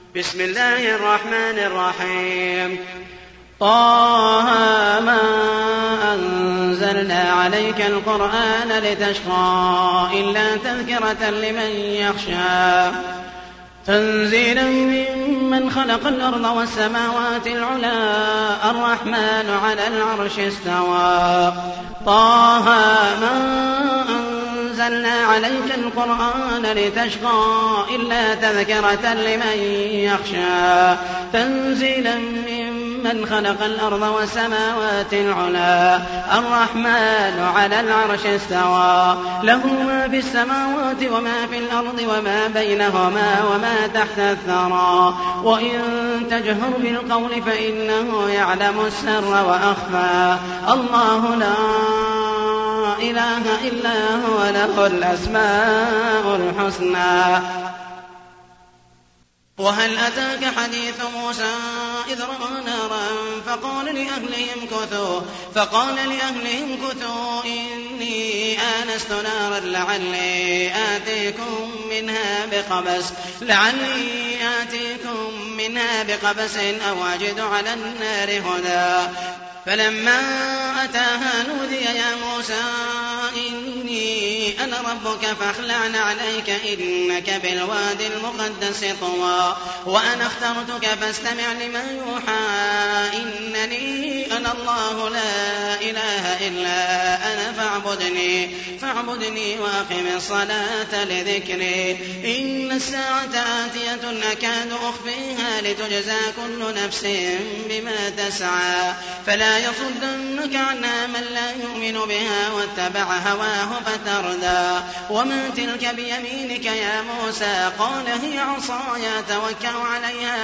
بسم الله الرحمن الرحيم. طه ما أنزلنا عليك القرآن لتشقى إلا تذكرة لمن يخشى تنزيلا ممن خلق الأرض والسماوات العلى الرحمن على العرش استوى. طه ما أنزلنا عليك القرآن لتشقى إلا تذكرة لمن يخشى تنزيلا ممن خلق الأرض والسماوات العلى الرحمن على العرش استوى. له ما في السماوات وما في الأرض وما بينهما وما تحت الثرى وإن تجهر بالقول فإنه يعلم السر وأخفى. الله لا إله إلا هو له الأسماء الحسنى. وهل أتاك حديث موسى إذ رأى نارا فقال لأهلهم كثوا إني آنست نارا لعلي آتيكم منها بقبس أو أجد على النار هدى. فلما أتاها نودي يا موسى إني أنا ربك فاخلع عليك إنك بالوادي المقدس طوى وأنا اخترتك فاستمع لما يوحى إنني أنا الله لا إله إلا أنا فاعبدني وأقم الصلاة لذكري. إن الساعة آتية أكاد أخفيها لتجزى كل نفس بما تسعى فلا يصدنك عنها من لا يؤمن بها واتبع هواه فتردى. وما تلك بيمينك يا موسى؟ قال هي عصاي أتوكل عليها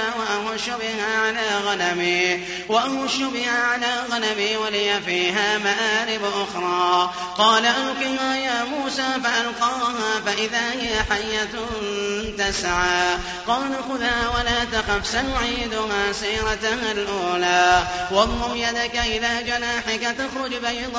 وأهش بها على غنمي ولي فيها مآرب أخرى. قال ألقها يا موسى فألقاها فإذا هي حية تسعى. قال خذها ولا تخف سنعيدها سيرتها الأولى واضم يدك إلى جناحك تخرج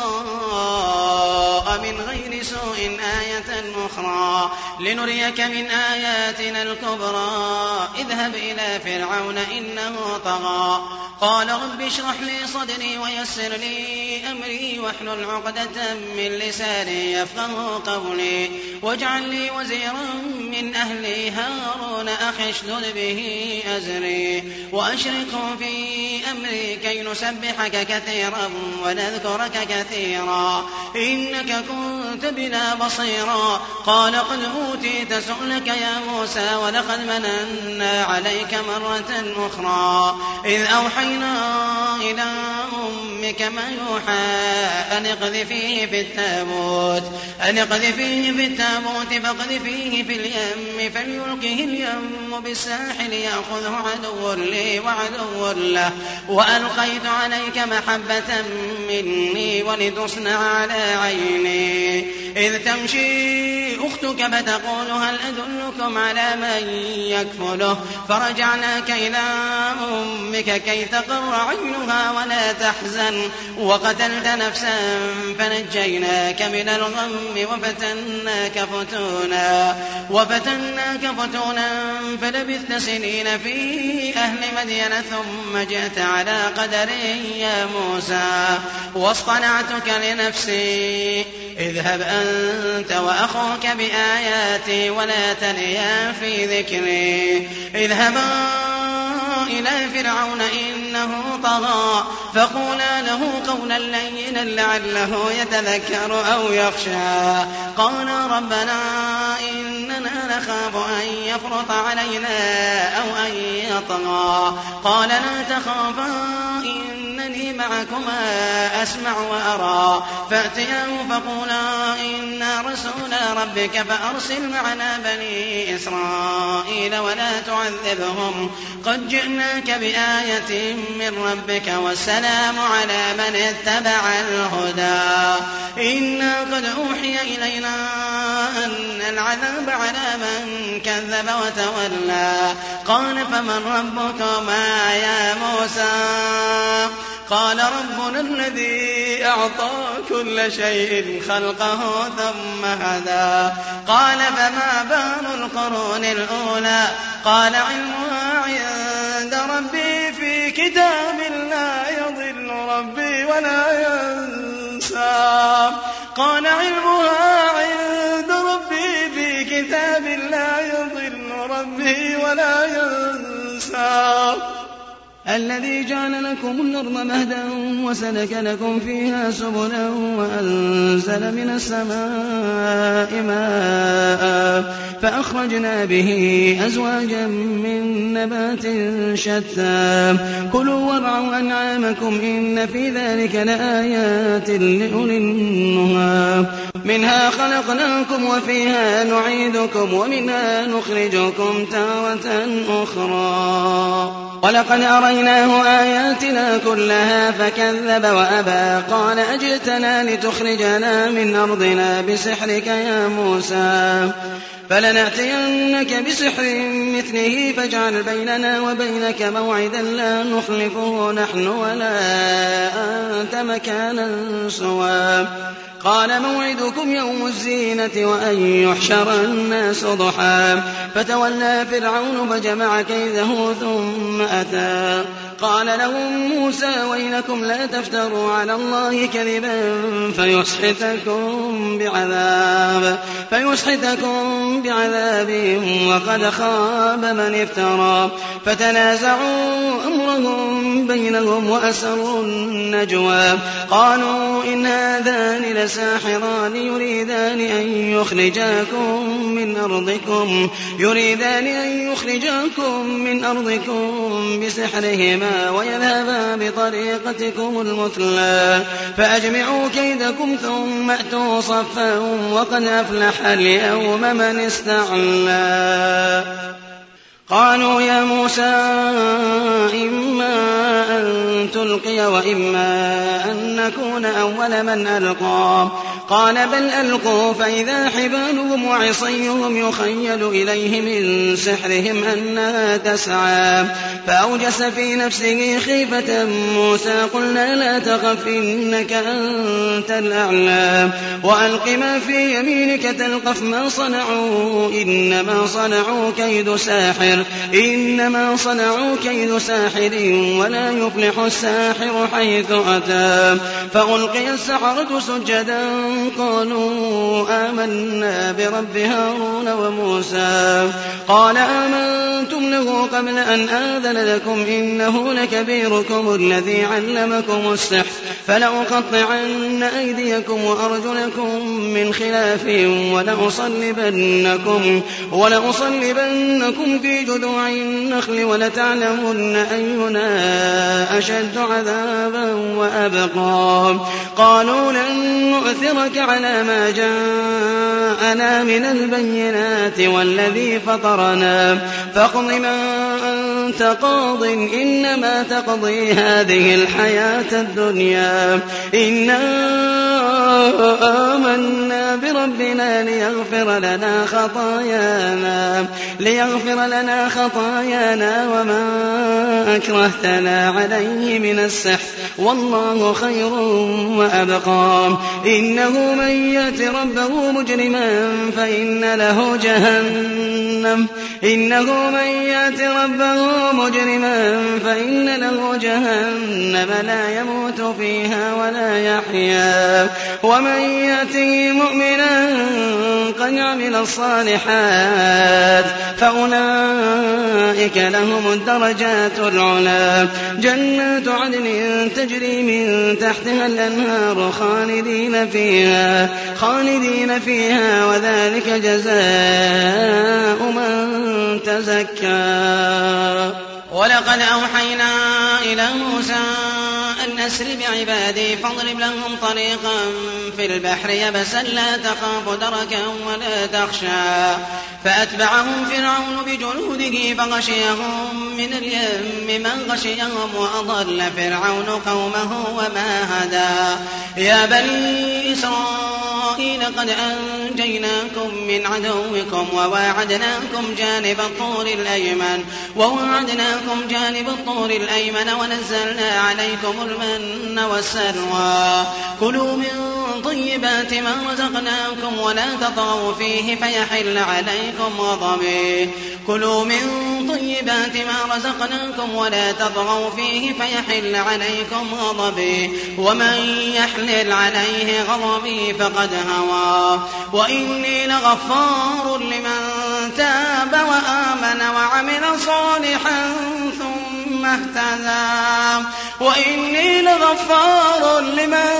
بيضاء من غير سوء آية أخرى لنريك من آياتنا الكبرى. اذهب إلى فرعون إنه طغى. قال رب اشرح لي صدري ويسر لي أمري واحلل عقدة من لساني يفقهوا قولي واجعل لي وزيرا من أهلي هارون أخي اشدد به أزري وأشركه في أمري كي نسبحك كثيرا ونذكرك كثيرا إنك كنت بنا بصيرا. قال قد أوتيت سؤلك يا موسى ولقد مننا عليك مرة أخرى إذ أوحينا إلى أمك ما يوحى أن اقذفيه في التابوت فاقذفيه في اليم فليلقه اليم بالساحل يأخذه عدو لي وعدو له وألقيت عليك محبة مني ولتصنع على عيني إذ تمشي أختك فتقول هل أدلكم على من يكفله فرجعناك إلى أمك كي تقر عينها ولا تحزن وقتلت نفسا فنجيناك من الغم وفتناك فتونا فلبثت سنين في أهل مدين ثم جئت على قدر يا موسى واصطنعتك لنفسي اذهب أنت وأخوك بآياتي ولا تنيا في ذكري. اذهبا إلى فرعون إنه طغى فقولا له قولا لينا لعله يتذكر أو يخشى. قال ربنا إننا نخاف أن يفرط علينا أو أن يطغى. قال لا تخافا إنني معكما أسمع وأرى فأتياه فقولا إنا رسول ربك فأرسل معنا بني إسرائيل ولا تعذبهم قد جئناك بآية من ربك والسلام على من اتبع الهدى. إنا قد أوحي إلينا أن العذاب على من كذب وتولى. قال فمن ربكما يا موسى؟ قال ربنا الذي أعطى كل شيء خلقه ثم هدى. قال فما بال القرون الأولى؟ قال علمها كتاب لا يضل ربي ولا ينسى. قال علمها عند ربي في كتاب لا يضل ربي ولا ينسى. الذي جعل لكم الأرض مهدا وسلك لكم فيها سبلا وأنزل من السماء ماء فأخرجنا به أزواجا من نبات شتى كلوا وارعوا أنعامكم إن في ذلك لآيات لأولي النهى. منها خلقناكم وفيها نعيدكم ومنها نخرجكم تارة أخرى. ولقد أريناه آياتنا كلها فكذب وأبى قال أجئتنا لتخرجنا من أرضنا بسحرك يا موسى فلنأتينك بسحر مثله فاجعل بيننا وبينك موعدا لا نخلفه نحن ولا أنت مكانا سوى. قال موعدكم يوم الزينة وأن يحشر الناس ضحى فتولى فرعون فجمع كيده ثم أتى. قال لهم موسى ويلكم لا تفتروا على الله كذبا فيسحتكم بعذاب وقد خاب من افترى. فتنازعوا أمرهم بينهم وأسروا النجوى قالوا إن هذان لساحران يريدان أن يخرجاكم من أرضكم بسحرهما ويذهبا بطريقتكم المثلى فأجمعوا كيدكم ثم أتوا صفا وقد أفلح اليوم من استعلى. قالوا يا موسى إما أن تلقي وإما أن نكون أول من ألقى. قال بل ألقوا فإذا حبالهم وعصيهم يخيل إليه من سحرهم أنها تسعى. فأوجس في نفسه خيفة موسى قلنا لا تخف إنك أنت الأعلى وألق ما في يمينك تلقف ما صنعوا إنما صنعوا كيد ساحر ولا يفلح الساحر حيث أتى. فألقي السحرة سجدا قالوا آمنا برب هارون وموسى. قال آمنتم له قبل أن آذن لكم إنه لكبيركم الذي علمكم السحر فلأقطعن أيديكم وأرجلكم من خلاف ولأصلبنكم في جذوع النخل ولتعلمن أينا أشد عذابا وأبقى. قالوا لن نؤثرك على ما جاءنا من البينات والذي فطرنا فاقض ما أنت قاض إنما تقضي هذه الحياة الدنيا إنا آمنا بربنا ليغفر لنا خطايانا وما أكرهتنا عليه من السحر والله خير وأبقى. إنه من يأت ربه مجرما فإن له جهنم لا يموت فيها ولا يحيا ومن يأته مؤمنا قد عمل الصالحات فأولئك لهم الدرجات العلى جنات عدن تجري من تحتها الأنهار خالدين فيها وذلك جزاء من تزكى. ولقد أوحينا إلى موسى أن أسر بعبادي فاضرب لهم طريقا في البحر يبسا لا تخاف دركا ولا تخشى. فأتبعهم فرعون بجنوده فغشيهم من اليم ما غشيهم وأضل فرعون قومه وما هدى. يا بني إسرائيل قد أنجيناكم من عدوكم وواعدناكم جانب الطور الأيمن وواعدناكم معكم جانب الطور الأيمن ونزلنا عليكم المن والسلوى كلوا من طيبات ما رزقناكم ولا تطغوا فيه فيحل عليكم غضبي كلوا من طيبات ما رزقناكم ولا تطغوا فيه فيحل عليكم غضبي ومن يحلل عليه غضبي فقد هوى وإني لغفار لمن تاب وآمن وعمل صالحا ثم اهتدى وإني لغفار لمن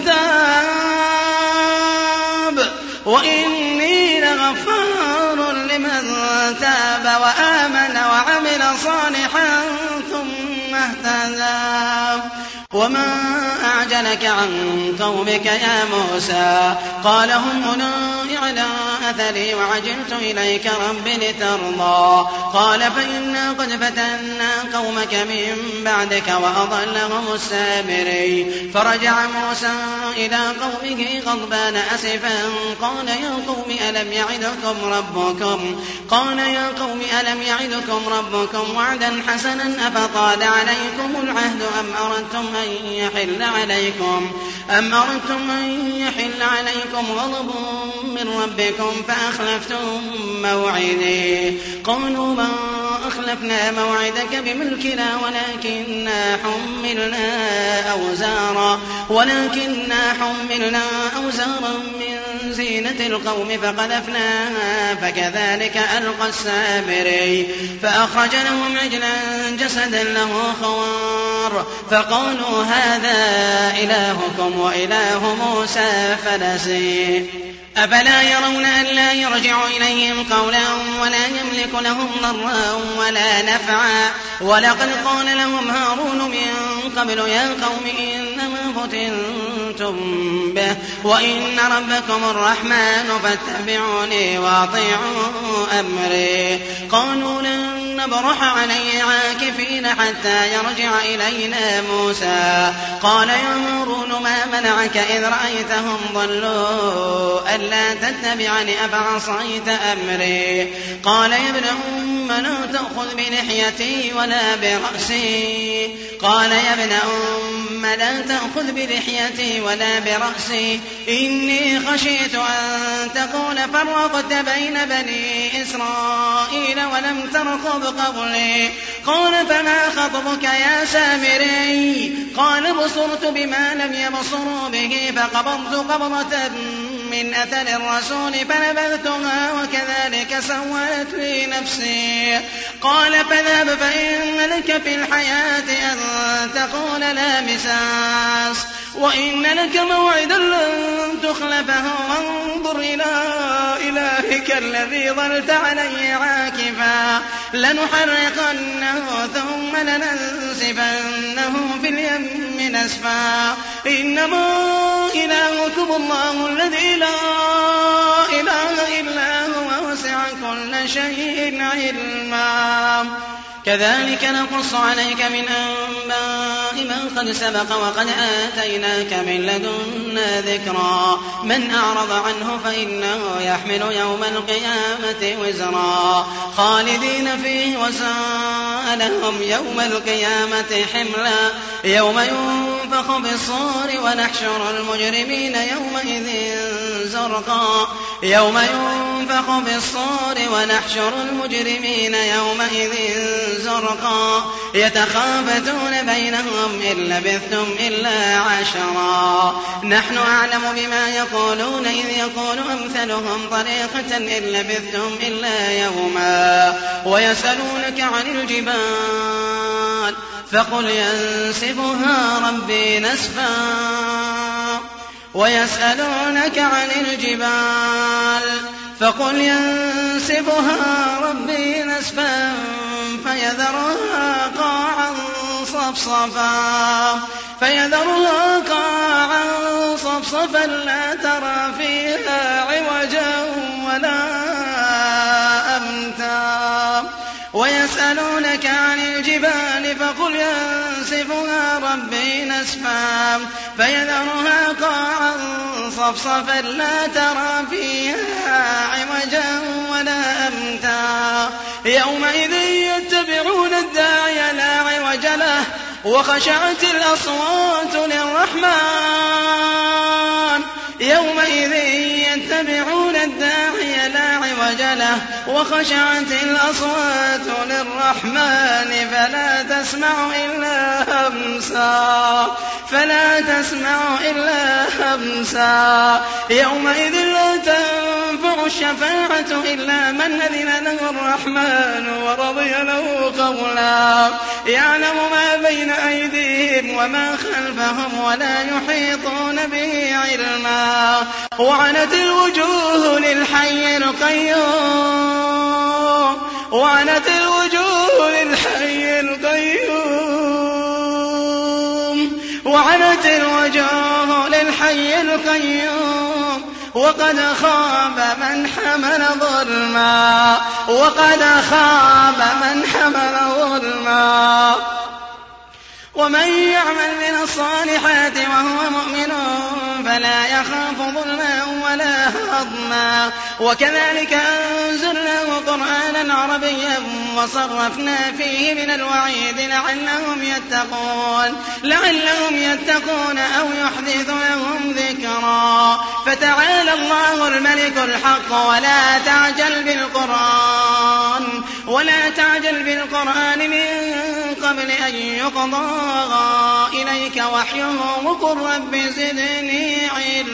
تاب وآمن وعمل صالحا ثم اهتدى وما أعجلك عن قومك يا موسى قال هم أولئك على أثري وعجلت إليك رب لترضى قال فإنا قد فتنا قومك من بعدك وأضلهم السامري فرجع موسى إلى قومه غضبان أسفا قال يا قوم ألم يعدكم ربكم وعدا حسنا أفطال عليكم العهد أم أردتم أن يحل عليكم غضب من ربكم فأخلفتم موعدي قالوا ما أخلفنا موعدك بملكنا ولكننا حملنا أوزارا من زينة القوم فقذفناها فكذلك ألقى السامري فأخرج لهم عجلا جسدا له خوار فقالوا هذا إلهكم وإله موسى فنسي أفلا يرون ألا يرجع إليهم قولا ولا يملك لهم ضرا ولا نفعا ولقد قال لهم هارون من قبل يا قوم إنما فتنتم به وإن ربكم الرحمن فاتبعوني وأطيعوا أمري قالوا لن نبرح عليه عاكفين حتى يرجع إلينا موسى قال يا هارون ما منعك إذ رأيتهم ضلوا ألا تتبعني أفعصيت أمري قال يا ابن أم لا تأخذ بلحيتي ولا برأسي إني خشيت أن تقول فرقت بين بني إسرائيل ولم ترقب قبلي قال فما خطبك يا سامري قال بصرت بما لم يبصروا به فقبضت قبضة من أثر الرسول فنبذتها وكذلك سولت لي نفسي قال فاذهب فإن لك في الحياة أن تقول لا مساس وإن لك موعدا لن تخلفه وانظر إلى إلهك الذي ظلت عليه عاكفا لنحرقنه ثم لننسفنه في اليم نسفا إنما إلهكم الله الذي لا إله إلا هو وسع كل شيء علما كذلك نقص عليك من أنباء من قد سبق وقد آتيناك من لدنا ذكرا من أعرض عنه فإنه يحمل يوم القيامة وزرا خالدين فيه وساء لهم يوم القيامة حملا يوم ينفخ بالصور ونحشر المجرمين يومئذ زرقا يتخافتون بينهم إن لبثتم إلا عشرا نحن أعلم بما يقولون إذ يقول أمثلهم طريقة إن لبثتم إلا يوما ويسألونك عن الجبال فقل ينسفها ربي نسفا فيذرها قاعا صفصفا لا ترى فيها عوجا ولا أمتا ويسألونك عن الجبال فقل ينسفها ربي نسفا فيذرها قاعا صفصفا لا ترى فيها عوجا ولا أمتا يومئذ يتبعون الداعي وخشعت الأصوات للرحمن يومئذ يتبعون الداعي لا عوج له وخشعت الأصوات للرحمن فلا تسمع إلا همسا يومئذ لا تنفع الشفاعة إلا من أذن له الرحمن ورضي له قولا يعلم ما بين أيديهم وما خلفهم ولا يحيطون به علما وعنت الوجوه للحي القيوم وقد خاب من حمل ظلما ومن يعمل من الصالحات وهو مؤمن فلا يخاف ظلما ولا هضما وكذلك أنزلناه قرآنا عربيا وصرفنا فيه من الوعيد لعلهم يتقون أو يحدث لهم ذكرا فتعالى الله الملك الحق ولا تعجل بالقرآن من قبل أن يقضى إليك وحيه وقل رب زدني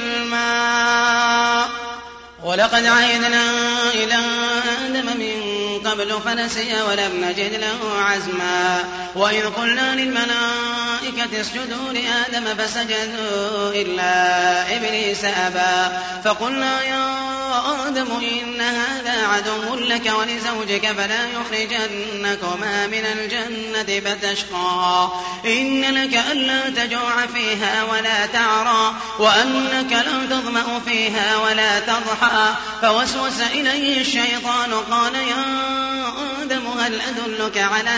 علما ولقد عهدنا إلى آدم من قبل فنسي ولم نجد له عزما وإذ قلنا للملائكة اسجدوا لآدم فسجدوا إلا إبليس أبى فقلنا يا آدم إن هذا عدو لك ولزوجك فلا يخرجنكما من الجنة فتشقى إن لك ألا تجوع فيها ولا تعرى وأنك لن تظمأ فيها ولا تضحى فوسوس إليه الشيطان قال يا آدم هل أدلك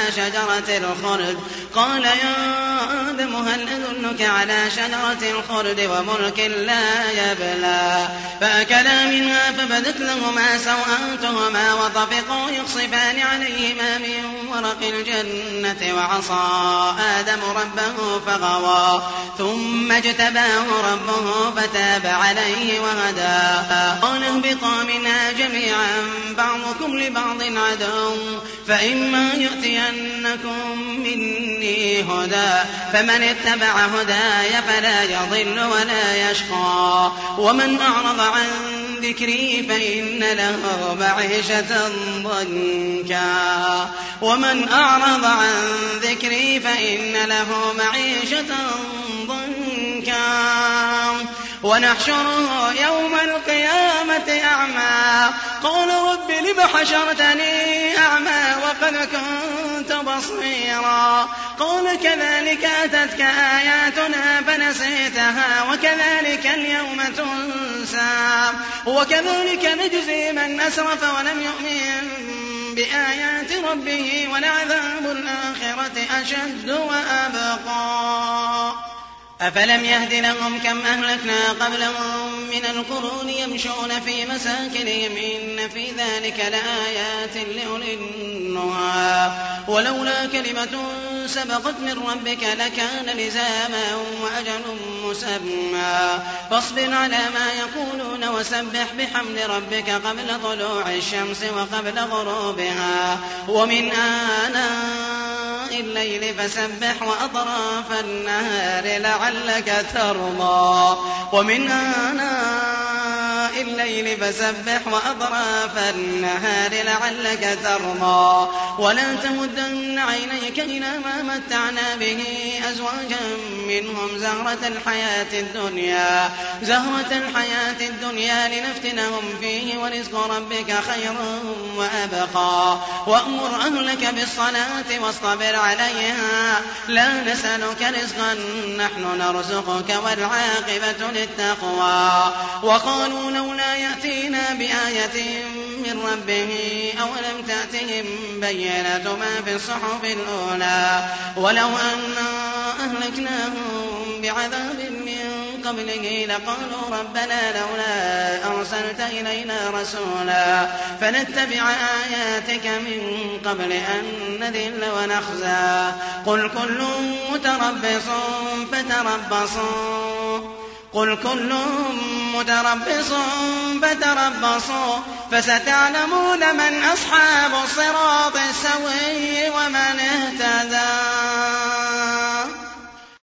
على شجرة الخلد وملك لا يبلى فأكلا منها فبدت لهما سوآتهما وطفقوا يخصفان عليهما من ورق الجنة وعصى آدم ربه فغوى ثم اجتباه ربه فتاب عليه وهدى قال اهبطا منها جميعا بعضكم لبعض عدو فإما يأتينكم مني هدى فمن اتبع هداي فلا يضل ولا يشقى ومن أعرض عن ذكري فإن له معيشة ضنكا ونحشره يوم القيامة أعمى قال رب لم حشرتني أعمى وقد كنت بصيرا قال كذلك أتتك آياتنا فنسيتها وكذلك اليوم تنسى وكذلك نجزي من أسرف ولم يؤمن بآيات ربه ولعذاب الآخرة أشد وأبقى أفلم يهد لهم كم أهلكنا قبلهم من القرون يمشون في مساكنهم إن في ذلك لآيات لأولي النهى ولولا كلمة سبقت من ربك لكان لزاما وأجل مسمى فاصبر على ما يقولون وسبح بحمد ربك قبل طلوع الشمس وقبل غروبها ومن آناء الليل فسبح وأطراف النهار لعلك ترضى ولا تمدن عينيك إلى ما متعنا به أزواجا منهم زهرة الحياة الدنيا لنفتنهم فيه ورزق ربك خير وأبقى وأمر أهلك بالصلاة واصطبر عليها لا نسألك رزقا نحن نرزقك والعاقبة للتقوى وقالوا لولا يأتينا بآية من ربه أولم تأتهم بينة ما في الصحف الأولى ولو أنا أهلكناهم بعذاب من قبله لقالوا ربنا لولا أرسلت إلينا رسولا فنتبع آياتك من قبل أن نذل ونخزى قل كل متربص فتربصوا فستعلمون من أصحاب الصراط السوي ومن اهتدى.